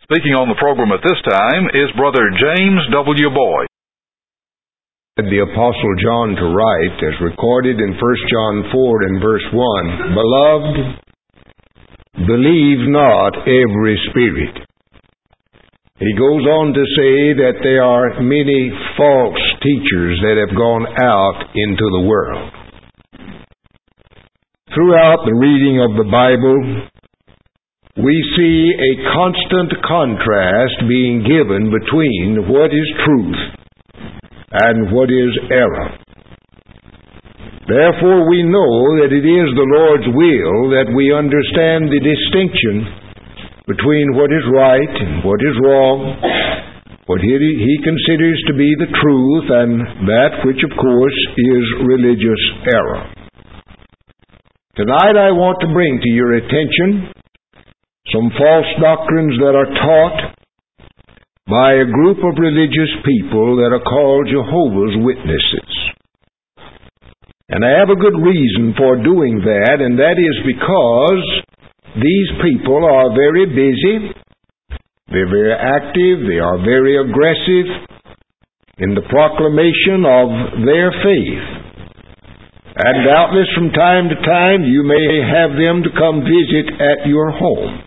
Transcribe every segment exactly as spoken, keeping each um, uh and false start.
Speaking on the program at this time is Brother James W. Boyd. The Apostle John to write, as recorded in First John four and verse one, Beloved, believe not every spirit. He goes on to say that there are many false teachers that have gone out into the world. Throughout the reading of the Bible, we see a constant contrast being given between what is truth and what is error. Therefore, we know that it is the Lord's will that we understand the distinction between what is right and what is wrong, what he, he considers to be the truth, and that which, of course, is religious error. Tonight I want to bring to your attention some false doctrines that are taught by a group of religious people that are called Jehovah's Witnesses. And I have a good reason for doing that, and that is because these people are very busy, they're very active, they are very aggressive in the proclamation of their faith. And doubtless from time to time you may have them to come visit at your home.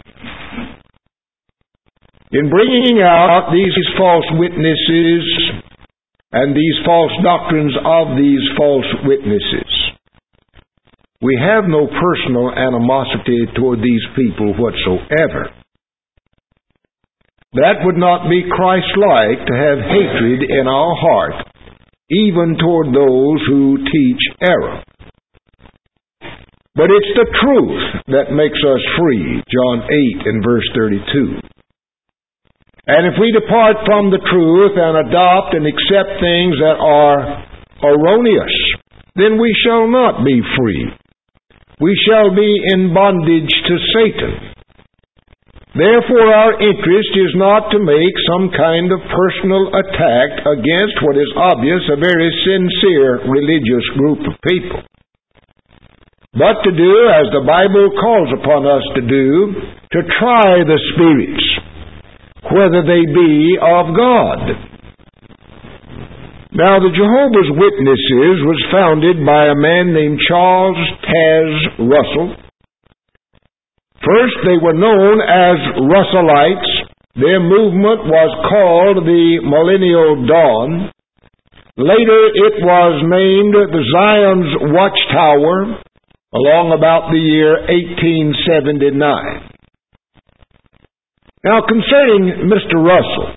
In bringing out these false witnesses and these false doctrines of these false witnesses, we have no personal animosity toward these people whatsoever. That would not be Christ-like to have hatred in our heart, even toward those who teach error. But it's the truth that makes us free, John eight and verse thirty-two. And if we depart from the truth and adopt and accept things that are erroneous, then we shall not be free. We shall be in bondage to Satan. Therefore, our interest is not to make some kind of personal attack against what is obvious a very sincere religious group of people, but to do as the Bible calls upon us to do, to try the spirits, whether they be of God. Now, the Jehovah's Witnesses was founded by a man named Charles Taze Russell. First, they were known as Russellites. Their movement was called the Millennial Dawn. Later, it was named the Zion's Watchtower, along about the year eighteen seventy-nine. Now, concerning Mister Russell,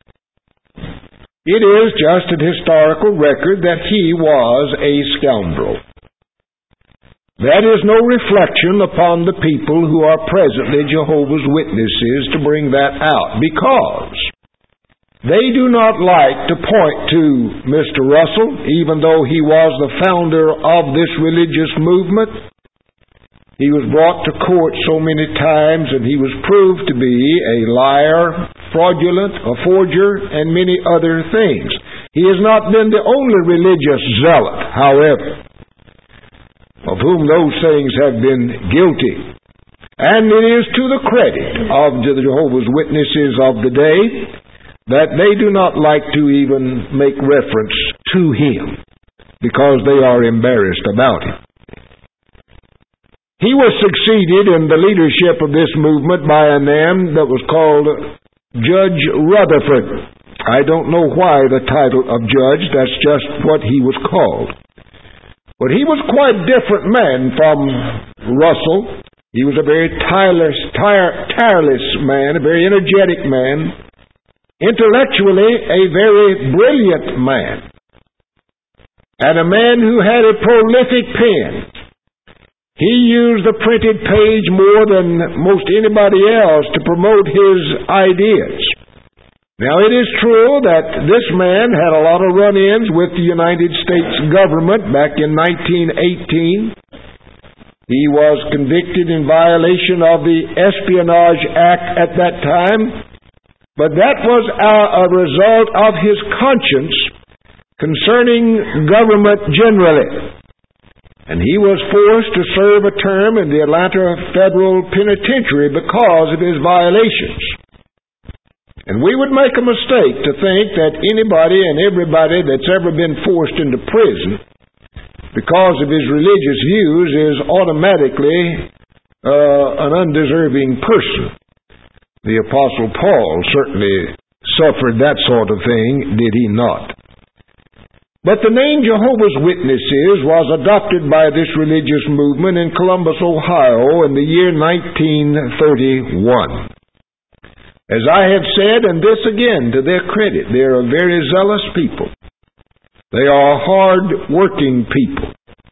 it is just an historical record that he was a scoundrel. That is no reflection upon the people who are presently Jehovah's Witnesses to bring that out, because they do not like to point to Mister Russell, even though he was the founder of this religious movement. He was brought to court so many times, and he was proved to be a liar, fraudulent, a forger, and many other things. He has not been the only religious zealot, however, of whom those things have been guilty. And it is to the credit of the Jehovah's Witnesses of the day that they do not like to even make reference to him, because they are embarrassed about him. He was succeeded in the leadership of this movement by a man that was called Judge Rutherford. I don't know why the title of judge, that's just what he was called. But he was quite a different man from Russell. He was a very tireless, tire, tireless man, a very energetic man, intellectually a very brilliant man, and a man who had a prolific pen. He used the printed page more than most anybody else to promote his ideas. Now, it is true that this man had a lot of run-ins with the United States government back in nineteen eighteen. He was convicted in violation of the Espionage Act at that time, but that was a result of his conscience concerning government generally. And he was forced to serve a term in the Atlanta Federal Penitentiary because of his violations. And we would make a mistake to think that anybody and everybody that's ever been forced into prison because of his religious views is automatically uh, an undeserving person. The Apostle Paul certainly suffered that sort of thing, did he not? But the name Jehovah's Witnesses was adopted by this religious movement in Columbus, Ohio in the year nineteen thirty-one. As I have said, and this again to their credit, they are a very zealous people. They are hard-working people.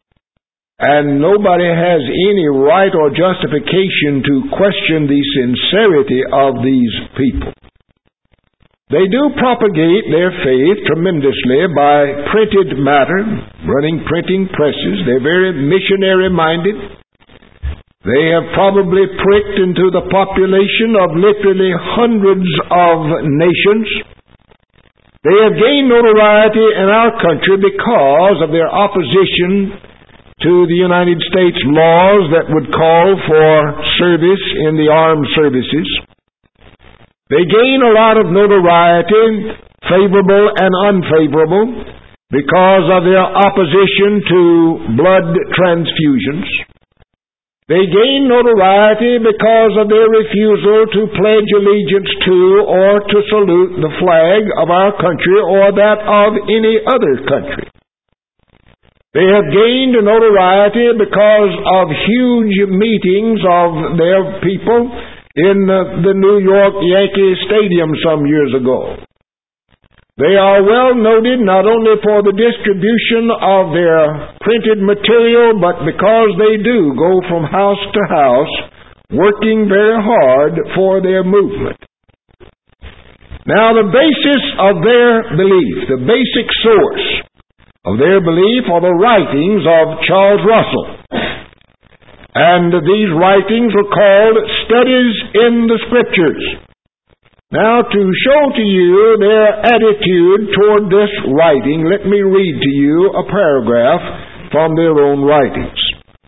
And nobody has any right or justification to question the sincerity of these people. They do propagate their faith tremendously by printed matter, running printing presses. They're very missionary-minded. They have probably pricked into the population of literally hundreds of nations. They have gained notoriety in our country because of their opposition to the United States laws that would call for service in the armed services. They gain a lot of notoriety, favorable and unfavorable, because of their opposition to blood transfusions. They gain notoriety because of their refusal to pledge allegiance to or to salute the flag of our country or that of any other country. They have gained notoriety because of huge meetings of their people in the New York Yankee Stadium some years ago. They are well noted not only for the distribution of their printed material, but because they do go from house to house working very hard for their movement. Now, the basis of their belief, the basic source of their belief are the writings of Charles Russell. And these writings are called Studies in the Scriptures. Now, to show to you their attitude toward this writing, let me read to you a paragraph from their own writings.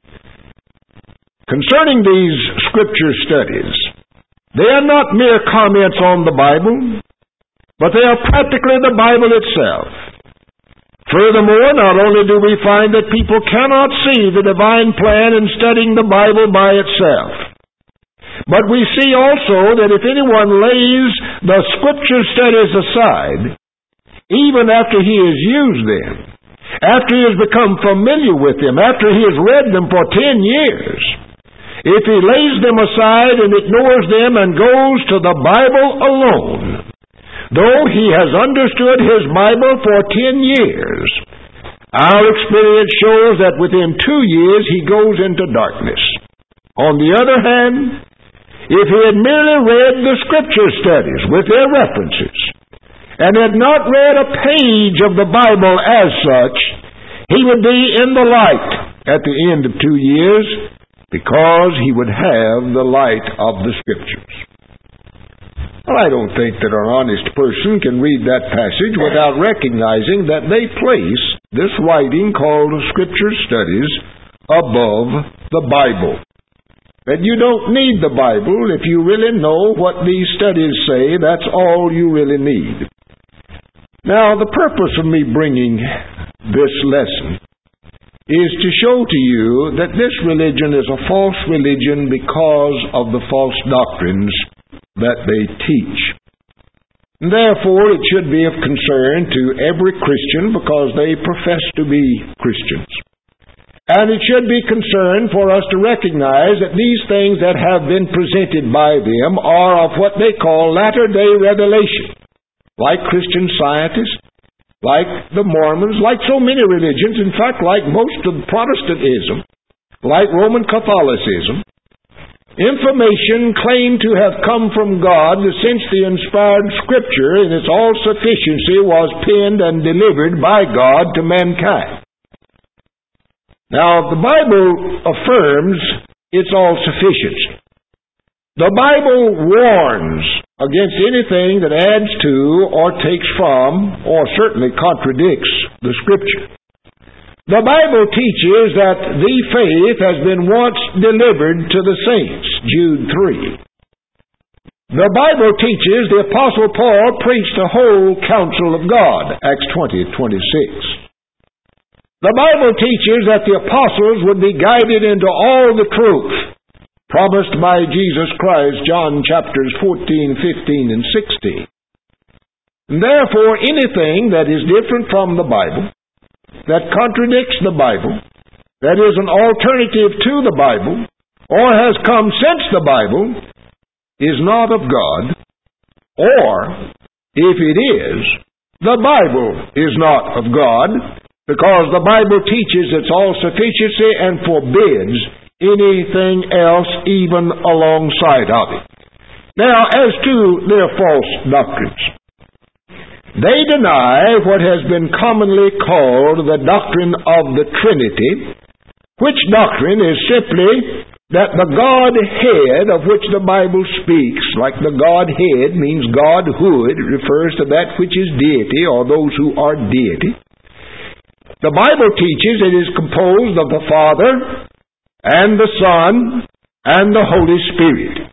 Concerning these Scripture studies, they are not mere comments on the Bible, but they are practically the Bible itself. Furthermore, not only do we find that people cannot see the divine plan in studying the Bible by itself, but we see also that if anyone lays the Scripture studies aside, even after he has used them, after he has become familiar with them, after he has read them for ten years, if he lays them aside and ignores them and goes to the Bible alone, though he has understood his Bible for ten years, our experience shows that within two years he goes into darkness. On the other hand, if he had merely read the Scripture studies with their references and had not read a page of the Bible as such, he would be in the light at the end of two years because he would have the light of the Scriptures. Well, I don't think that an honest person can read that passage without recognizing that they place this writing called Scripture Studies above the Bible. That you don't need the Bible. If you really know what these studies say, that's all you really need. Now, the purpose of me bringing this lesson is to show to you that this religion is a false religion because of the false doctrines that they teach. And therefore, it should be of concern to every Christian because they profess to be Christians. And it should be concern for us to recognize that these things that have been presented by them are of what they call latter-day revelation. Like Christian Scientists, like the Mormons, like so many religions, in fact, like most of Protestantism, like Roman Catholicism, information claimed to have come from God since the inspired Scripture in its all-sufficiency was penned and delivered by God to mankind. Now, the Bible affirms its all-sufficiency. The Bible warns against anything that adds to or takes from or certainly contradicts the Scripture. The Bible teaches that the faith has been once delivered to the saints, Jude three. The Bible teaches the Apostle Paul preached the whole counsel of God, Acts twenty, twenty-six. The Bible teaches that the apostles would be guided into all the truth promised by Jesus Christ, John chapters fourteen, fifteen, and sixteen. Therefore, anything that is different from the Bible, that contradicts the Bible, that is an alternative to the Bible, or has come since the Bible, is not of God, or, if it is, the Bible is not of God, because the Bible teaches its all-sufficiency and forbids anything else even alongside of it. Now, as to their false doctrines, they deny what has been commonly called the doctrine of the Trinity, which doctrine is simply that the Godhead of which the Bible speaks, like the Godhead means Godhood, it refers to that which is deity or those who are deity. The Bible teaches it is composed of the Father and the Son and the Holy Spirit.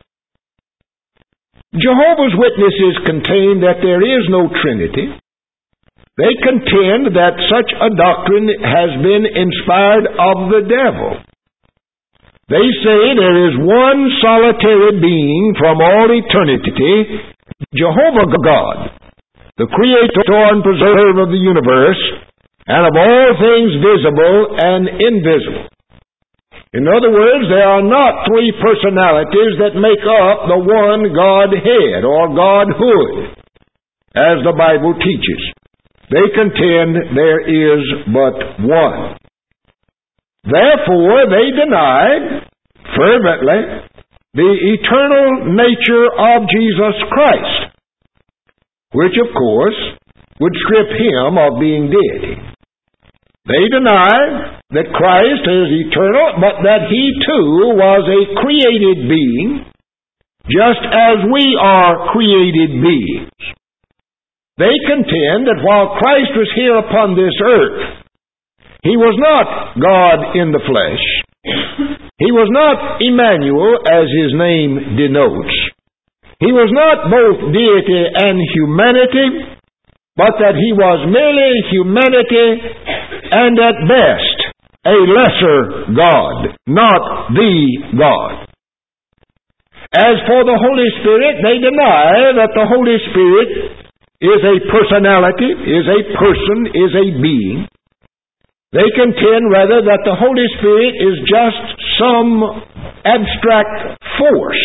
Jehovah's Witnesses contain that there is no Trinity. They contend that such a doctrine has been inspired of the devil. They say there is one solitary being from all eternity, Jehovah God, the creator and preserver of the universe, and of all things visible and invisible. In other words, there are not three personalities that make up the one Godhead or Godhood, as the Bible teaches. They contend there is but one. Therefore, they deny fervently the eternal nature of Jesus Christ, which, of course, would strip him of being deity. They deny that Christ is eternal, but that he too was a created being, just as we are created beings. They contend that while Christ was here upon this earth, he was not God in the flesh. He was not Emmanuel, as his name denotes. He was not both deity and humanity, but that he was merely humanity and at best a lesser God, not the God. As for the Holy Spirit, they deny that the Holy Spirit is a personality, is a person, is a being. They contend rather that the Holy Spirit is just some abstract force.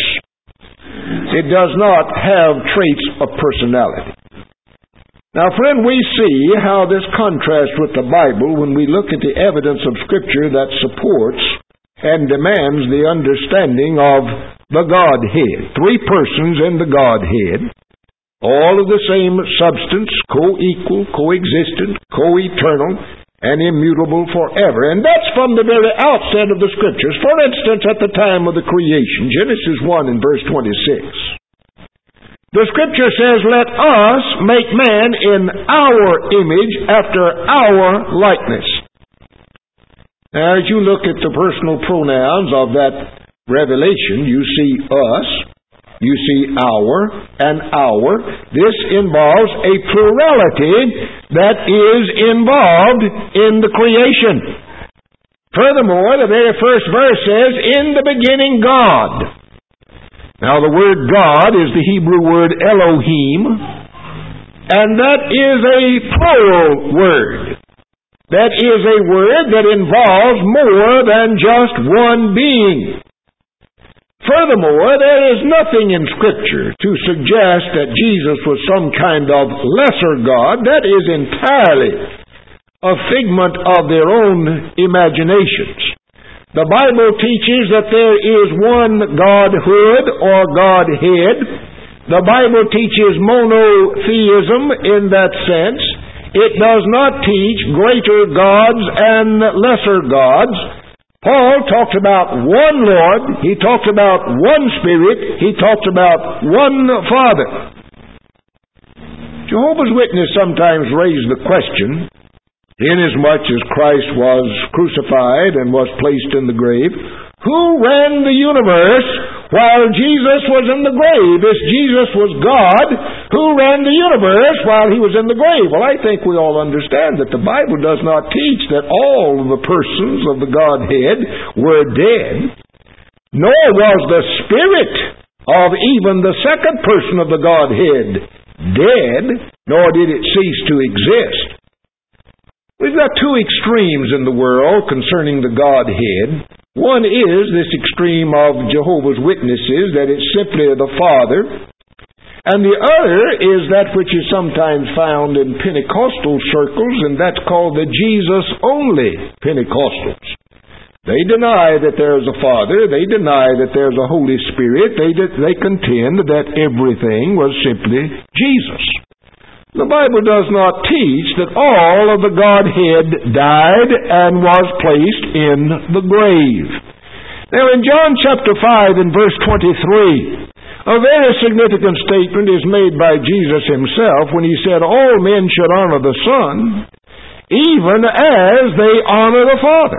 It does not have traits of personality. Now, friend, we see how this contrasts with the Bible when we look at the evidence of Scripture that supports and demands the understanding of the Godhead. Three persons in the Godhead, all of the same substance, co-equal, co-existent, co-eternal, and immutable forever. And that's from the very outset of the Scriptures. For instance, at the time of the creation, Genesis one and verse twenty-six. The Scripture says, "Let us make man in our image, after our likeness." Now, as you look at the personal pronouns of that revelation, you see us, you see our, and our. This involves a plurality that is involved in the creation. Furthermore, the very first verse says, "In the beginning, God." Now, the word God is the Hebrew word Elohim, and that is a plural word. That is a word that involves more than just one being. Furthermore, there is nothing in Scripture to suggest that Jesus was some kind of lesser God. That is entirely a figment of their own imaginations. The Bible teaches that there is one Godhood or Godhead. The Bible teaches monotheism in that sense. It does not teach greater gods and lesser gods. Paul talks about one Lord, he talks about one Spirit, he talks about one Father. Jehovah's Witnesses sometimes raise the question, inasmuch as Christ was crucified and was placed in the grave, who ran the universe while Jesus was in the grave. This Jesus was God who ran the universe while he was in the grave. Well, I think we all understand that the Bible does not teach that all of the persons of the Godhead were dead, nor was the Spirit of even the second person of the Godhead dead, nor did it cease to exist. We've got two extremes in the world concerning the Godhead. One is this extreme of Jehovah's Witnesses, that it's simply the Father. And the other is that which is sometimes found in Pentecostal circles, and that's called the Jesus-only Pentecostals. They deny that there's a Father. They deny that there's a Holy Spirit. They, they contend that everything was simply Jesus. The Bible does not teach that all of the Godhead died and was placed in the grave. Now in John chapter five and verse twenty-three, a very significant statement is made by Jesus himself when he said, all men should honor the Son, even as they honor the Father.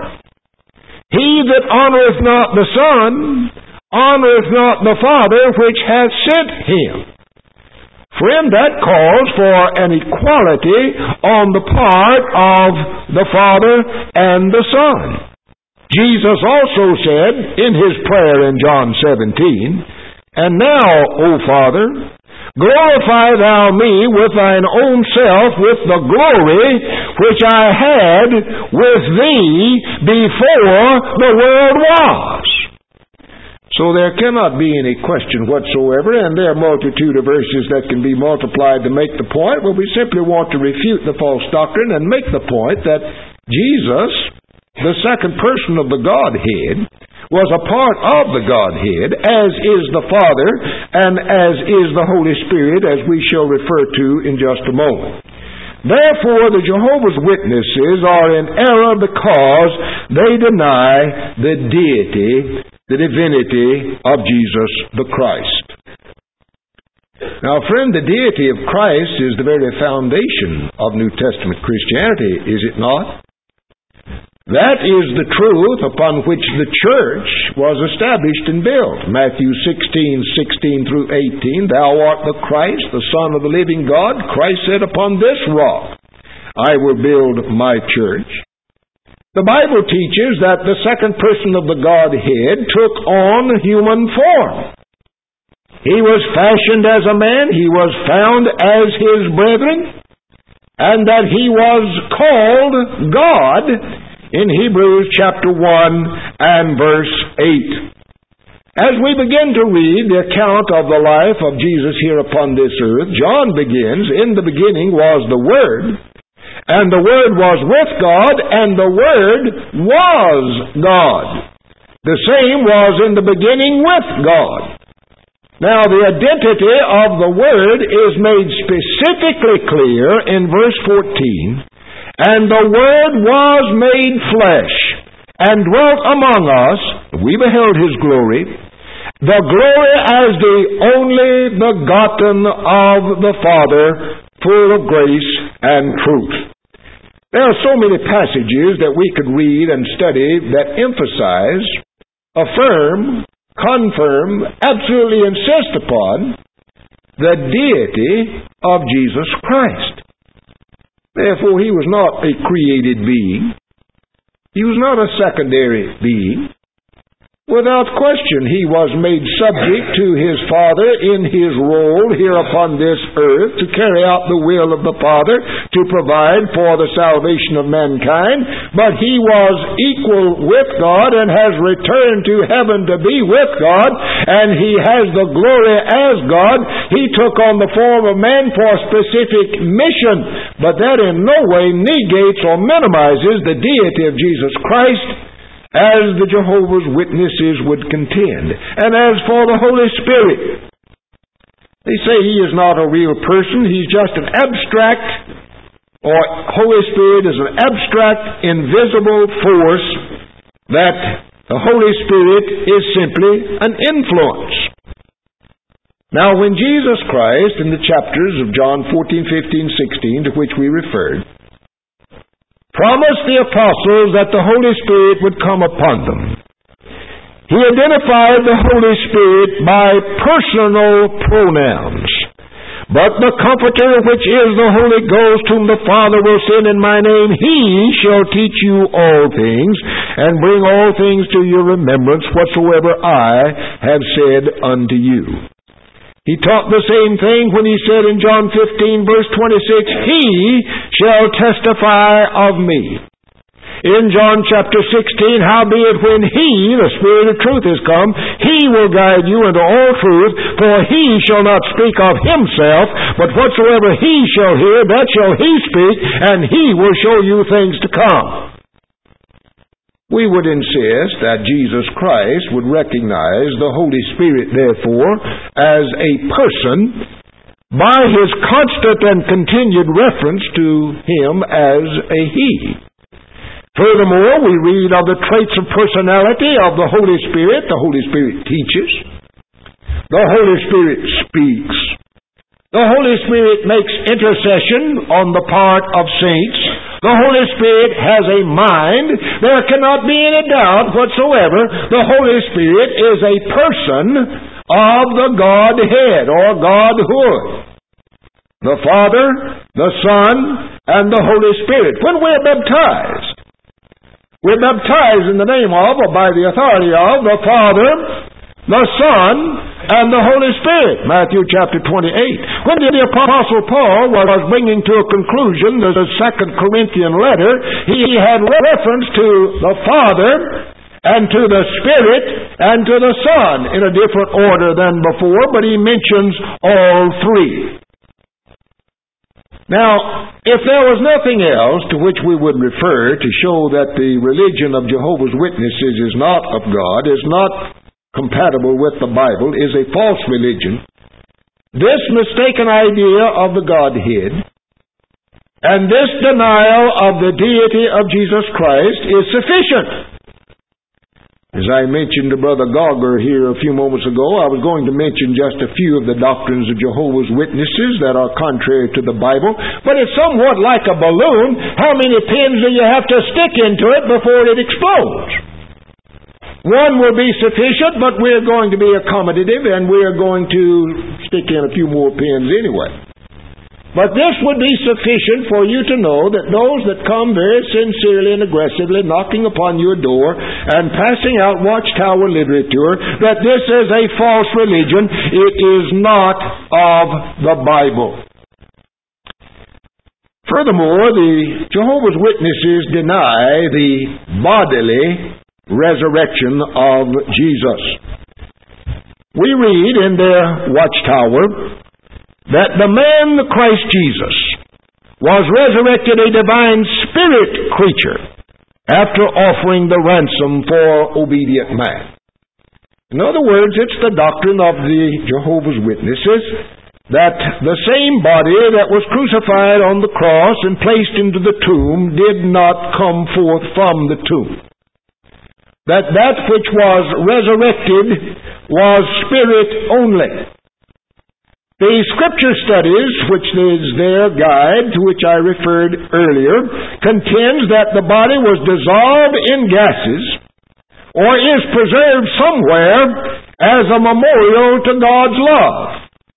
He that honoreth not the Son, honoreth not the Father which hath sent him. Friend, that calls for an equality on the part of the Father and the Son. Jesus also said in his prayer in John seventeen, and now, O Father, glorify thou me with thine own self with the glory which I had with thee before the world was. So there cannot be any question whatsoever, and there are a multitude of verses that can be multiplied to make the point, but we simply want to refute the false doctrine and make the point that Jesus, the second person of the Godhead, was a part of the Godhead, as is the Father and as is the Holy Spirit, as we shall refer to in just a moment. Therefore, the Jehovah's Witnesses are in error because they deny the deity, the divinity of Jesus the Christ. Now, friend, the deity of Christ is the very foundation of New Testament Christianity, is it not? That is the truth upon which the church was established and built. Matthew sixteen, sixteen through eighteen, thou art the Christ, the Son of the living God. Christ said, upon this rock I will build my church. The Bible teaches that the second person of the Godhead took on human form. He was fashioned as a man, he was found as his brethren, and that he was called God in Hebrews chapter one and verse eight. As we begin to read the account of the life of Jesus here upon this earth, John begins, in the beginning was the Word, and the Word was with God, and the Word was God. The same was in the beginning with God. Now, the identity of the Word is made specifically clear in verse fourteen. And the Word was made flesh, and dwelt among us. We beheld His glory, the glory as the only begotten of the Father, full of grace and truth. There are so many passages that we could read and study that emphasize, affirm, confirm, absolutely insist upon the deity of Jesus Christ. Therefore, he was not a created being. He was not a secondary being. Without question, he was made subject to his Father in his role here upon this earth to carry out the will of the Father to provide for the salvation of mankind. But he was equal with God and has returned to heaven to be with God, and he has the glory as God. He took on the form of man for a specific mission, but that in no way negates or minimizes the deity of Jesus Christ, as the Jehovah's Witnesses would contend. And as for the Holy Spirit, they say he is not a real person. He's just an abstract, or Holy Spirit is an abstract, invisible force, that the Holy Spirit is simply an influence. Now, when Jesus Christ, in the chapters of John fourteen, fifteen, sixteen, to which we referred, promised the apostles that the Holy Spirit would come upon them, He identified the Holy Spirit by personal pronouns. But the Comforter, which is the Holy Ghost, whom the Father will send in my name, He shall teach you all things, and bring all things to your remembrance, whatsoever I have said unto you. He taught the same thing when He said in John fifteen, verse twenty-six, He shall testify of me. In John chapter sixteen, howbeit when He, the Spirit of truth, is come, He will guide you into all truth, for He shall not speak of Himself, but whatsoever He shall hear, that shall He speak, and He will show you things to come. We would insist that Jesus Christ would recognize the Holy Spirit, therefore, as a person by His constant and continued reference to Him as a He. Furthermore, we read of the traits of personality of the Holy Spirit. The Holy Spirit teaches. The Holy Spirit speaks. The Holy Spirit makes intercession on the part of saints. The Holy Spirit has a mind. There cannot be any doubt whatsoever the Holy Spirit is a person of the Godhead or Godhood. The Father, the Son, and the Holy Spirit. When we're baptized, we're baptized in the name of, or by the authority of, the Father, the Son, and the Holy Spirit. Matthew chapter twenty-eight. When the Apostle Paul was bringing to a conclusion the Second Corinthian letter, he had reference to the Father, and to the Spirit, and to the Son in a different order than before, but he mentions all three. Now, if there was nothing else to which we would refer to show that the religion of Jehovah's Witnesses is not of God, is not compatible with the Bible, is a false religion, this mistaken idea of the Godhead and this denial of the deity of Jesus Christ is sufficient. As I mentioned to Brother Gauger here a few moments ago, I was going to mention just a few of the doctrines of Jehovah's Witnesses that are contrary to the Bible, but it's somewhat like a balloon. How many pins do you have to stick into it before it explodes? One will be sufficient, but we're going to be accommodative, and we're going to stick in a few more pins anyway. But this would be sufficient for you to know that those that come very sincerely and aggressively knocking upon your door and passing out watchtower literature, that this is a false religion. It is not of the Bible. Furthermore, the Jehovah's Witnesses deny the bodily resurrection of Jesus. We read in their watchtower that the man, Christ Jesus, was resurrected a divine spirit creature after offering the ransom for obedient man. In other words, it's the doctrine of the Jehovah's Witnesses that the same body that was crucified on the cross and placed into the tomb did not come forth from the tomb. That that which was resurrected was spirit only. The Scripture studies, which is their guide, to which I referred earlier, contends that the body was dissolved in gases or is preserved somewhere as a memorial to God's love.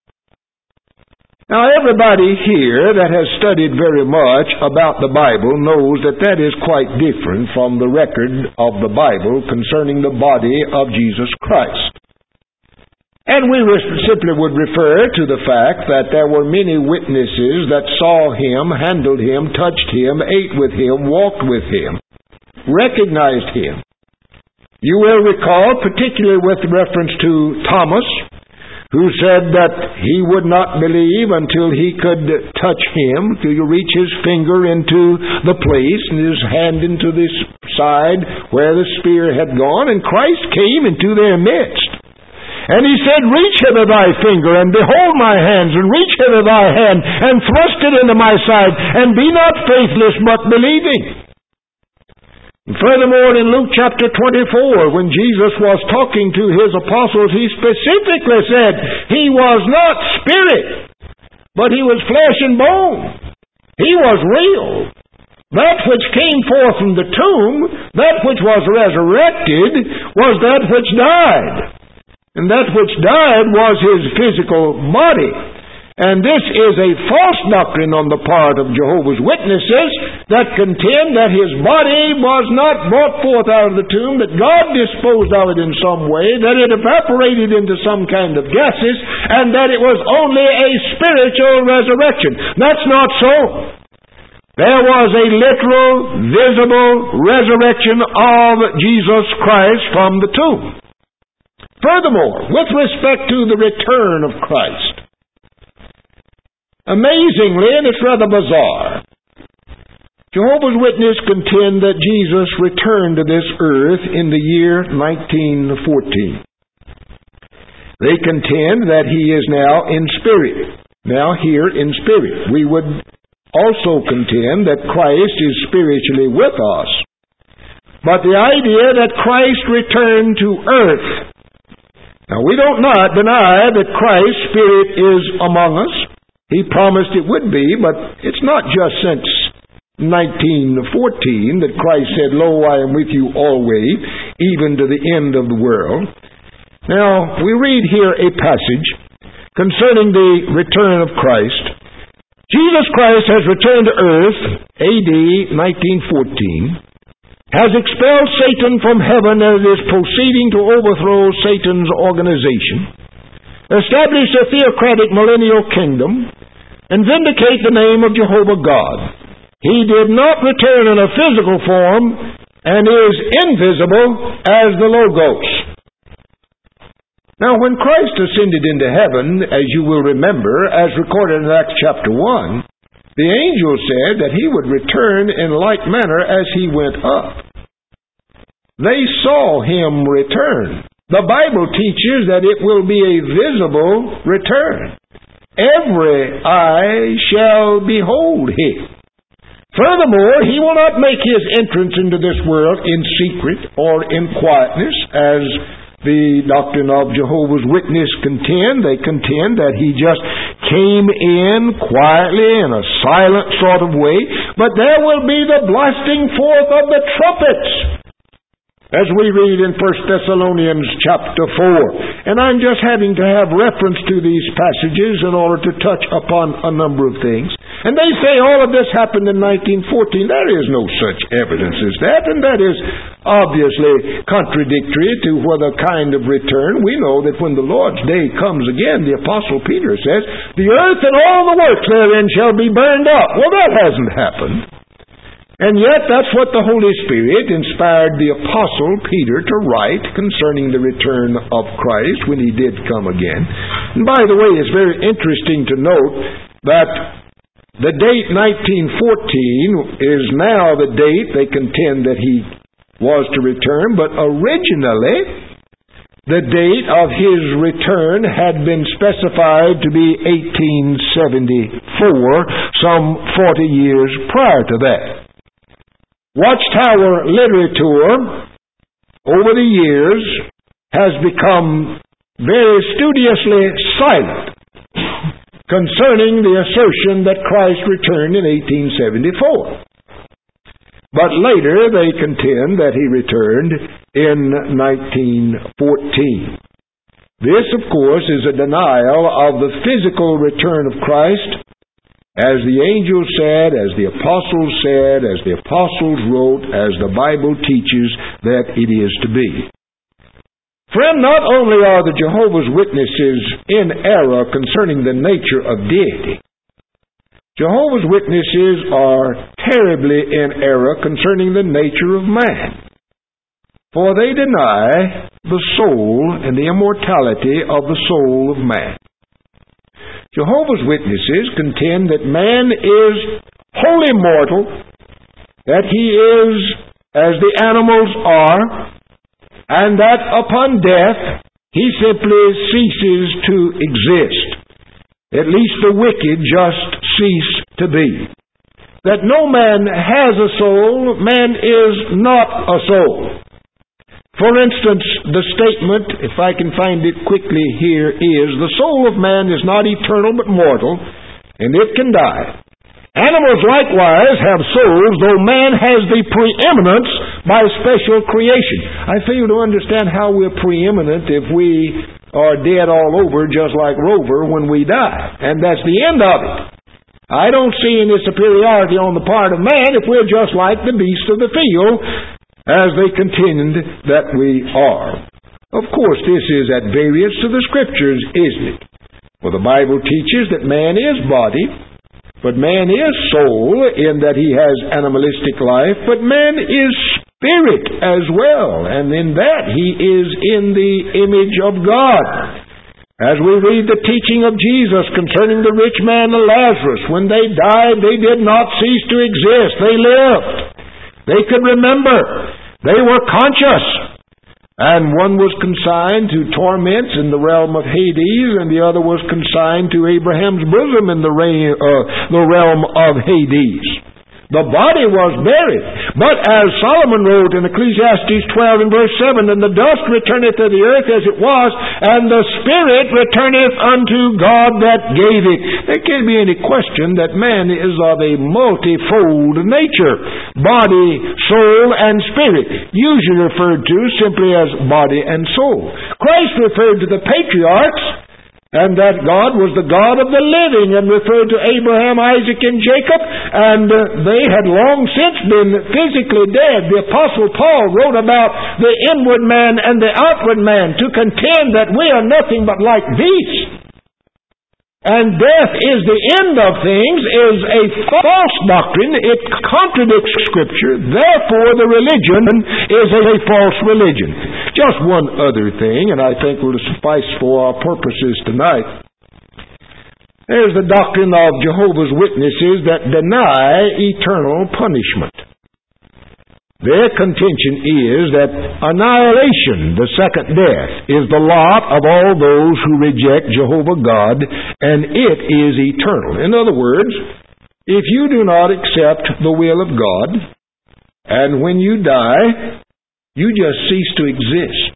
Now, everybody here that has studied very much about the Bible knows that that is quite different from the record of the Bible concerning the body of Jesus Christ. And we simply would refer to the fact that there were many witnesses that saw Him, handled Him, touched Him, ate with Him, walked with Him, recognized Him. You will recall, particularly with reference to Thomas, who said that he would not believe until he could touch Him, till you reach his finger into the place and his hand into this side where the spear had gone, and Christ came into their midst. And He said, reach hither thy finger, and behold my hands, and reach hither thy hand, and thrust it into my side, and be not faithless, but believing. And furthermore, in Luke chapter twenty-four, when Jesus was talking to His apostles, He specifically said, He was not spirit, but He was flesh and bone. He was real. That which came forth from the tomb, that which was resurrected, was that which died. And that which died was his physical body. And this is a false doctrine on the part of Jehovah's Witnesses that contend that his body was not brought forth out of the tomb, that God disposed of it in some way, that it evaporated into some kind of gases, and that it was only a spiritual resurrection. That's not so. There was a literal, visible resurrection of Jesus Christ from the tomb. Furthermore, with respect to the return of Christ, amazingly, and it's rather bizarre, Jehovah's Witnesses contend that Jesus returned to this earth in the year nineteen fourteen. They contend that he is now in spirit, now here in spirit. We would also contend that Christ is spiritually with us. But the idea that Christ returned to earth. Now, we don't not deny that Christ's Spirit is among us. He promised it would be, but it's not just since nineteen fourteen that Christ said, "Lo, I am with you always, even to the end of the world." Now, we read here a passage concerning the return of Christ. Jesus Christ has returned to earth, A D nineteen fourteen, has expelled Satan from heaven and is proceeding to overthrow Satan's organization, establish a theocratic millennial kingdom, and vindicate the name of Jehovah God. He did not return in a physical form and is invisible as the Logos. Now, when Christ ascended into heaven, as you will remember, as recorded in Acts chapter one, the angel said that he would return in like manner as he went up. They saw him return. The Bible teaches that it will be a visible return. Every eye shall behold him. Furthermore, he will not make his entrance into this world in secret or in quietness, as the doctrine of Jehovah's Witnesses contend. They contend that he just came in quietly in a silent sort of way, but there will be the blasting forth of the trumpets, as we read in First Thessalonians chapter four. And I'm just having to have reference to these passages in order to touch upon a number of things. And they say all of this happened in nineteen fourteen. There is no such evidence as that, and that is obviously contradictory to what a kind of return. We know that when the Lord's day comes again, the Apostle Peter says, "The earth and all the works therein shall be burned up." Well, that hasn't happened. And yet, that's what the Holy Spirit inspired the Apostle Peter to write concerning the return of Christ when he did come again. And by the way, it's very interesting to note that the date nineteen fourteen is now the date they contend that he was to return, but originally the date of his return had been specified to be eighteen seventy-four, some forty years prior to that. Watchtower literature over the years has become very studiously silent concerning the assertion that Christ returned in eighteen seventy-four. But later they contend that he returned in nineteen fourteen. This, of course, is a denial of the physical return of Christ, as the angel said, as the apostles said, as the apostles wrote, as the Bible teaches that it is to be. Friend, not only are the Jehovah's Witnesses in error concerning the nature of deity, Jehovah's Witnesses are terribly in error concerning the nature of man. For they deny the soul and the immortality of the soul of man. Jehovah's Witnesses contend that man is wholly mortal, that he is as the animals are, and that upon death he simply ceases to exist. At least the wicked just cease to be. That no man has a soul, man is not a soul. For instance, the statement, if I can find it quickly here, is the soul of man is not eternal but mortal, and it can die. Animals likewise have souls, though man has the preeminence by special creation. I fail to understand how we're preeminent if we are dead all over just like Rover when we die. And that's the end of it. I don't see any superiority on the part of man if we're just like the beasts of the field, as they contend that we are. Of course, this is at variance to the Scriptures, isn't it? For the Bible teaches that man is body, but man is soul in that he has animalistic life, but man is spirit as well, and in that he is in the image of God. As we read the teaching of Jesus concerning the rich man and Lazarus, when they died, they did not cease to exist. They lived. They could remember. They were conscious. And one was consigned to torments in the realm of Hades, and the other was consigned to Abraham's bosom in the, reign, uh, the realm of Hades. The body was buried. But as Solomon wrote in Ecclesiastes twelve and verse seven, and the dust returneth to the earth as it was, and the spirit returneth unto God that gave it. There can't be any question that man is of a multifold nature. Body, soul, and spirit. Usually referred to simply as body and soul. Christ referred to the patriarchs, and that God was the God of the living, and referred to Abraham, Isaac, and Jacob, and uh, they had long since been physically dead. The Apostle Paul wrote about the inward man and the outward man to contend that we are nothing but like beasts. And death is the end of things is a false doctrine. It contradicts Scripture. Therefore, the religion is a false religion. Just one other thing, and I think will suffice for our purposes tonight. There's the doctrine of Jehovah's Witnesses that deny eternal punishment. Their contention is that annihilation, the second death, is the lot of all those who reject Jehovah God, and it is eternal. In other words, if you do not accept the will of God, and when you die, you just cease to exist.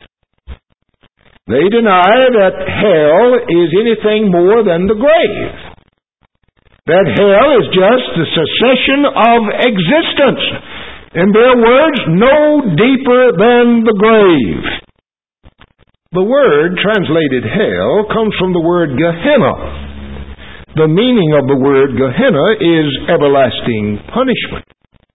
They deny that hell is anything more than the grave. That hell is just the cessation of existence. In their words, no deeper than the grave. The word translated hell comes from the word Gehenna. The meaning of the word Gehenna is everlasting punishment.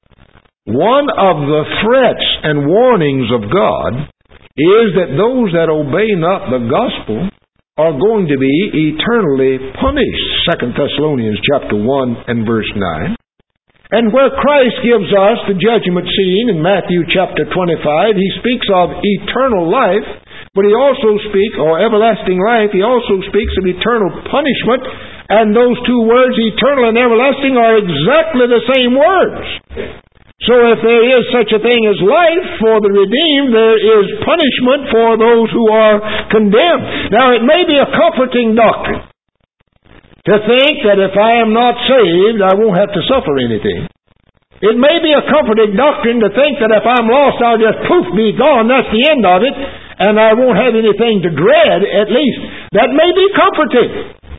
One of the threats and warnings of God is that those that obey not the gospel are going to be eternally punished. Second Thessalonians chapter one and verse nine. And where Christ gives us the judgment scene in Matthew chapter twenty-five, He speaks of eternal life, but He also speaks, or everlasting life, He also speaks of eternal punishment, and those two words, eternal and everlasting, are exactly the same words. So if there is such a thing as life for the redeemed, there is punishment for those who are condemned. Now, it may be a comforting doctrine to think that if I am not saved, I won't have to suffer anything. It may be a comforting doctrine to think that if I'm lost, I'll just poof, be gone. That's the end of it, and I won't have anything to dread, at least. That may be comforting.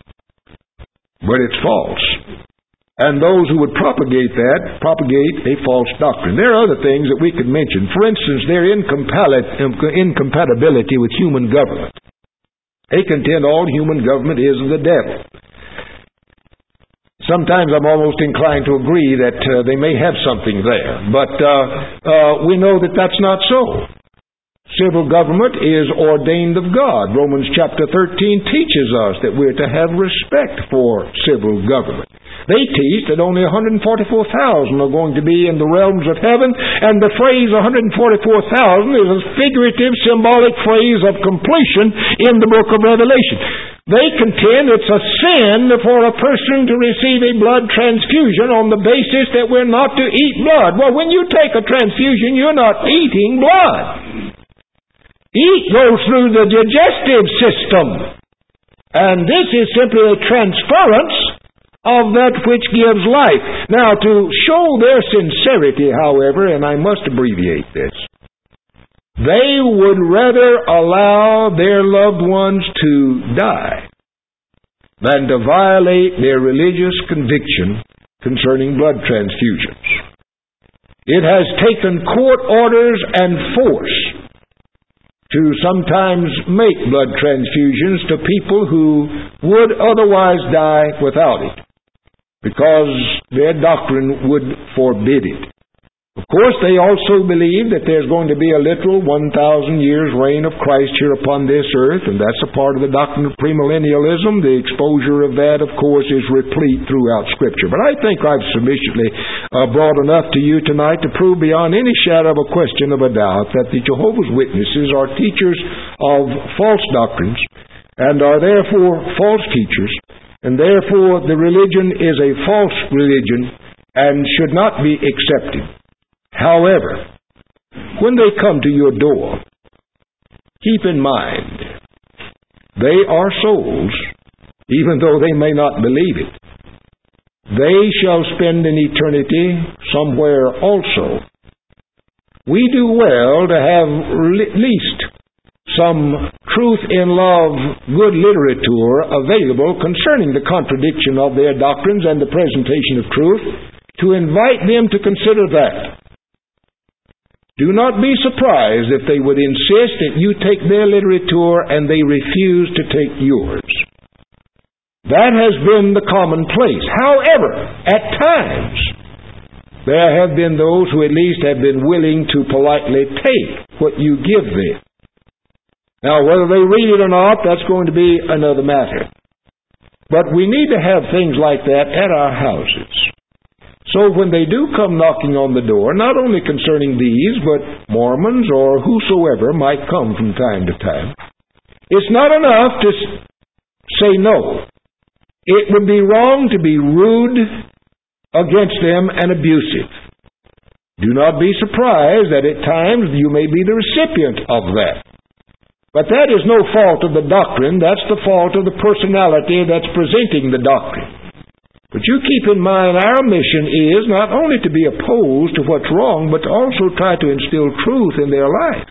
But it's false. And those who would propagate that, propagate a false doctrine. There are other things that we could mention. For instance, their incompatibility with human government. They contend all human government is of the devil. Sometimes I'm almost inclined to agree that uh, they may have something there. But uh, uh, we know that that's not so. Civil government is ordained of God. Romans chapter thirteen teaches us that we're to have respect for civil government. They teach that only one hundred forty-four thousand are going to be in the realms of heaven, and the phrase one hundred forty-four thousand is a figurative, symbolic phrase of completion in the book of Revelation. They contend it's a sin for a person to receive a blood transfusion on the basis that we're not to eat blood. Well, when you take a transfusion, you're not eating blood. Eat goes through the digestive system. And this is simply a transference of that which gives life. Now, to show their sincerity, however, and I must abbreviate this, they would rather allow their loved ones to die than to violate their religious conviction concerning blood transfusions. It has taken court orders and force to sometimes make blood transfusions to people who would otherwise die without it, because their doctrine would forbid it. Of course, they also believe that there's going to be a literal one thousand years reign of Christ here upon this earth, and that's a part of the doctrine of premillennialism. The exposure of that, of course, is replete throughout Scripture. But I think I've sufficiently uh, brought enough to you tonight to prove beyond any shadow of a question of a doubt that the Jehovah's Witnesses are teachers of false doctrines and are therefore false teachers, and therefore the religion is a false religion and should not be accepted. However, when they come to your door, keep in mind, they are souls, even though they may not believe it. They shall spend an eternity somewhere also. We do well to have at least some truth in love, good literature available concerning the contradiction of their doctrines and the presentation of truth, to invite them to consider that. Do not be surprised if they would insist that you take their literature and they refuse to take yours. That has been the commonplace. However, at times, there have been those who at least have been willing to politely take what you give them. Now, whether they read it or not, that's going to be another matter. But we need to have things like that at our houses. So when they do come knocking on the door, not only concerning these, but Mormons or whosoever might come from time to time, it's not enough to say no. It would be wrong to be rude against them and abusive. Do not be surprised that at times you may be the recipient of that. But that is no fault of the doctrine. That's the fault of the personality that's presenting the doctrine. But you keep in mind, our mission is not only to be opposed to what's wrong, but to also try to instill truth in their life.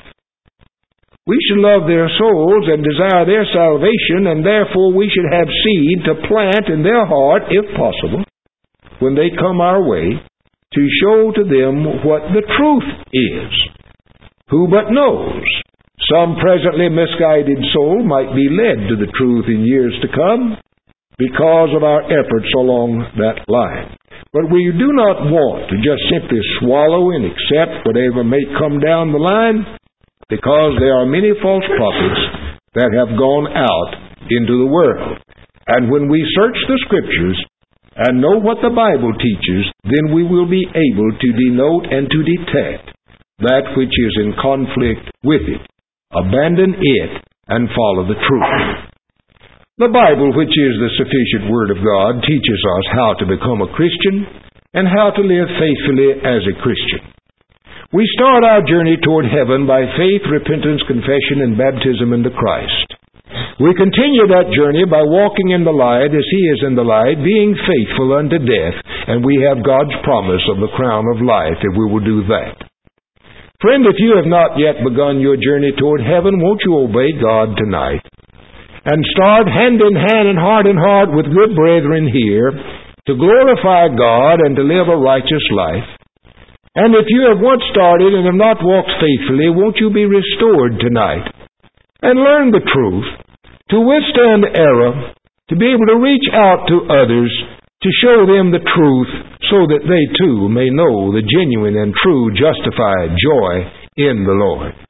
We should love their souls and desire their salvation, and therefore we should have seed to plant in their heart, if possible, when they come our way, to show to them what the truth is. Who but knows? Some presently misguided soul might be led to the truth in years to come, because of our efforts along that line. But we do not want to just simply swallow and accept whatever may come down the line, because there are many false prophets that have gone out into the world. And when we search the Scriptures and know what the Bible teaches, then we will be able to denote and to detect that which is in conflict with it. Abandon it and follow the truth. The Bible, which is the sufficient Word of God, teaches us how to become a Christian and how to live faithfully as a Christian. We start our journey toward heaven by faith, repentance, confession, and baptism into Christ. We continue that journey by walking in the light as He is in the light, being faithful unto death, and we have God's promise of the crown of life if we will do that. Friend, if you have not yet begun your journey toward heaven, won't you obey God tonight? And start hand in hand and heart in heart with good brethren here to glorify God and to live a righteous life. And if you have once started and have not walked faithfully, won't you be restored tonight and learn the truth, to withstand error, to be able to reach out to others, to show them the truth so that they too may know the genuine and true justified joy in the Lord.